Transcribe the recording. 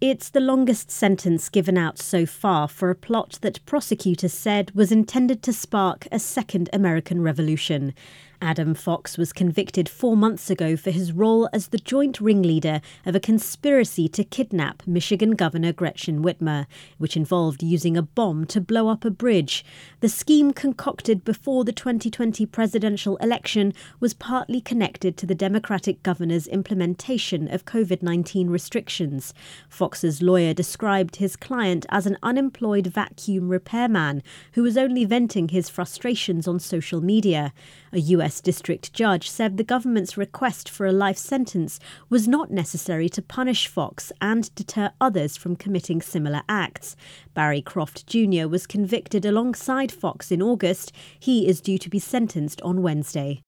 It's the longest sentence given out so far for a plot that prosecutors said was intended to spark a second American Revolution. Adam Fox was convicted 4 months ago for his role as the joint ringleader of a conspiracy to kidnap Michigan Governor Gretchen Whitmer, which involved using a bomb to blow up a bridge. The scheme, concocted before the 2020 presidential election, was partly connected to the Democratic governor's implementation of COVID-19 restrictions. Fox's lawyer described his client as an unemployed vacuum repairman who was only venting his frustrations on social media. A US district judge said the government's request for a life sentence was not necessary to punish Fox and deter others from committing similar acts. Barry Croft Jr. was convicted alongside Fox in August. He is due to be sentenced on Wednesday.